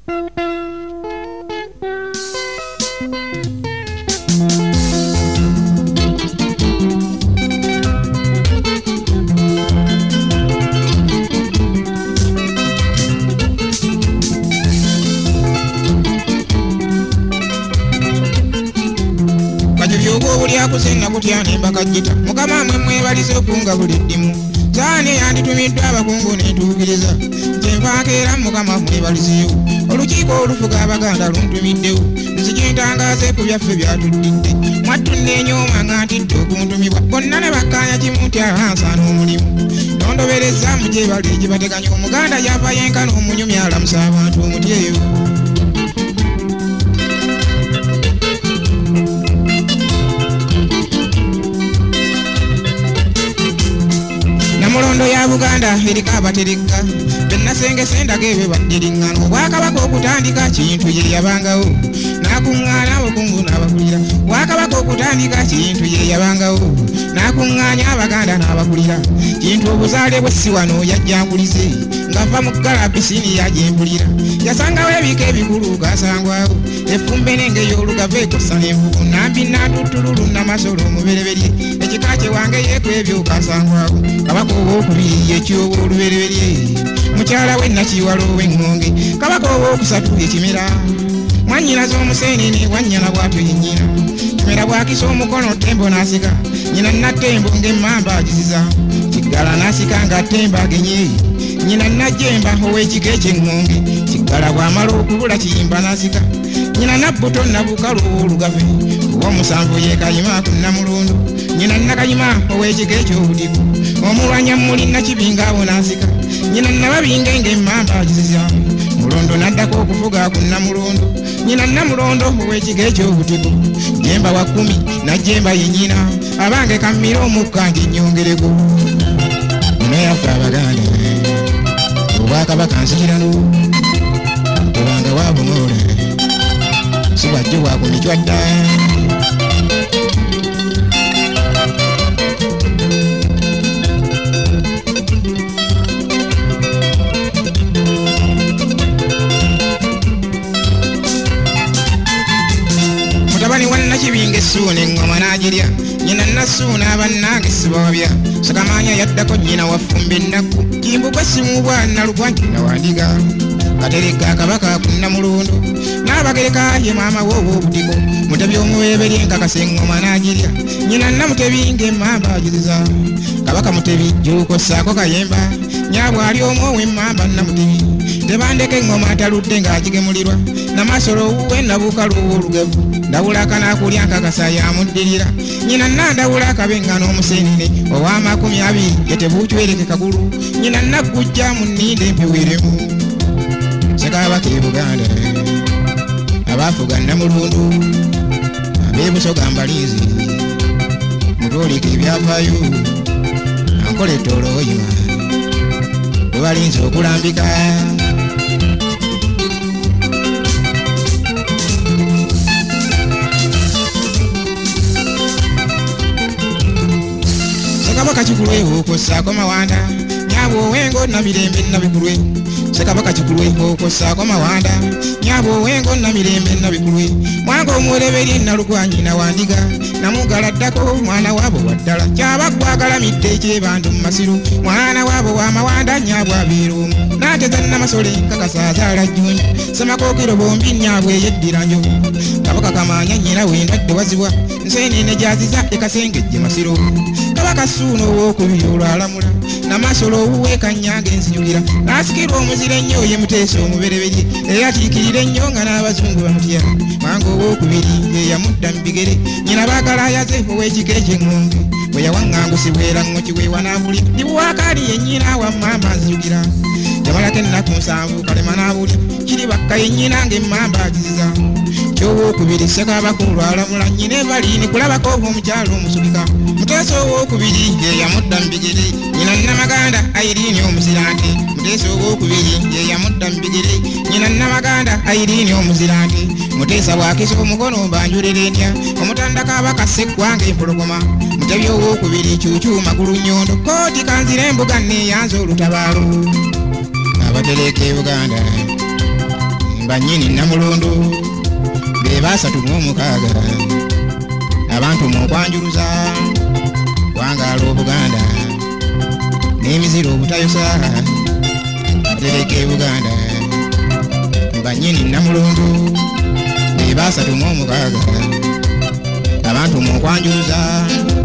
Kusenga kutya nemba kajita mukama mwe mwebalize okunga buli ddimu zaane yanditumiddwa abakungu netuukiriza kyenvakeera mukama mwebalizeewo olukiiko olufuga abaganda luntumiddewo nzikyentangaze ku byaffe byatuddidde mwattu neenyooma nga ntidde okuntumibwa bonna ne bakkaanya kimu nti ahansaana omulimu nondobereza mu gyebali egibateganya omuganda yava yenkana omunyumi alamusa abantu omutyeyo Mulondo ya Buganda erika abatereka bennasengese ndagebe baddiringano Bwakabaka okutandika kintu ye yabangawo nakuŋŋaanya abakungu n'abakulira Bwakabaka okutandika kintu ye yabangawo nakuŋŋaanya abaganda n'abakulira kintu obuzaale bwe si wano yajjangulize ng'ava mu kalabisini yajembulira yasangawo ebika ebikulu gasangwawo effumbe n'enge y'olugava ekosa n'envubu nambi n'atuttululu n'amasolo omubereberye ekika kye wange yeeko ebyo gasangwawo kabaka ow'okubiri ekyobo olubereberye mukyala we nakiwala ow'enŋonge kabaka ow'okusatu ekimera mwannyina z'omuseenene wannyana bw'atyo yennyina kimera bw'akisa omukono tembo n'asika nyina nattembo ng'emmamba agiziza kiggala n'asika nga ttembo agenye nyina najjemba ow'ekika eky'enŋonge kiggala bw'amala okubula kiyimba n'asika nyina nabbuto nabukalu ow'olugave ow'omusanvu ye kayima ku Namulondo nyina nakayima ow'ekika eky'obutiku omulwanya muli nakibinga awo n'asika nyina nababinga ng'emmamba agiziza Mulondo naddako okuvuga ku Namulondo nyina Namulondo ow'ekika eky'obutiku jemba wa 10 najjemba yennyina abange kammira omukka nti nnyongereko nayafa abaganda Obwakabaka nsikirano obanga wabunoole si bwajjo bwakumikywa dda mutabani wa Nakibinga essuuna eŋŋoma n'agirya nyina Nassuuna abannange sibawabya Sakamanya yaddako nnyina wafumba ennaku kimbugwa simubwa Nalugwa nyina wandiga Katereka kabaka ku Namulondo n'abagereka ye maama w'ow'obutiko Mutebi omubereberye nkakasa eŋŋoma n'agirya nyina Namutebi ng'emmamba agiziza kabaka Mutebi jjuuko ssaako kayemba nyaabwe ali omu ow'emmamba Namutebi tebandeka eŋŋoma ataludde ng'agigemulirwa Namasolo owuwe nabukalu ow'olugevu ndawulaka n'akulya nkakasa yamuddirira nyina Nandawula akabenga n'omuseenene ow'amakumi 2 yetebuucwereke kagulu nyina Naggujja mu nninde empeweremu Ssekabaka e Buganda abaafuga Namulondo ab'ebusoga Mbalizi mutwoleka ebyafaayo ankola ettolooyima bwe balinze okulambika Sekabaka Kikulwe okossaako Mawanda nyaabwe ow'engo Namirembe Nabikulwe Sekabaka Kikulwe okossaako Mawanda nyaabwe ow'engo Namirembe Nabikulwe mwanga omuwereberye Nalugwa nyina wandiga namugala ddako mwana waabo wa ddala kyaba gwagalamidde ekyebantu mu masiru mwana waabo wa Mawanda nyaabwe abeera omu n'ateza Namasole nkakasa azaala Jjunju Semakookiro bombi nyaabwe yeddira njovu Kabaka Kamaanya nnyina wendadde wazibwa nseenene gy'aziza ekasengejje Masiro Kabaka Ssuuna ow'okubiri olwalamula Namasolo owuwe Kanyange ensijukira n'asikirwa omuzira ennyo ye Muteesa omubereberye eyatiikirira ennyo nga n'abazungu bamutya mwanga ow'okubiri ye yamudda mu bigere nyina baagala ayaze ow'ekika eky'enŋonge bwe yawaŋŋangusibwa era ŋŋoki we wanaabuli ndi bwakaali yennyina wa maama nzijukira yamalako ennaku 7 kalema n'abuli kiri bakka yennyina ng'emmamba agiziza ky'ow'okubiri Ssekabaka olwalamula nnyina evaliini kulabako omukyalo omusubika Muteesa ow'okubiri ye yamudda mu bigere nyina Namaganda Irene omuzirante Muteesa ow'okubiri ye yamudda mu bigere nyina Namaganda Irene omuzirante Muteesa bw'akisa omukono banjulira endya omutanda Kabaka Sseggwanga empologoma Mutebi ow'okubiri Cuucu Magulu Nnyondo kooti kanzira embuga neeyanza olutabaalo abatereka e Buganda banyini Namulondo be basatu mu mukaaga abantu mu kwanjuluza wangaala Obuganda n'emiziro obutayosa atereke Buganda banyini Namulondo be basatu mu mukaaga abantu mu kwanjuluza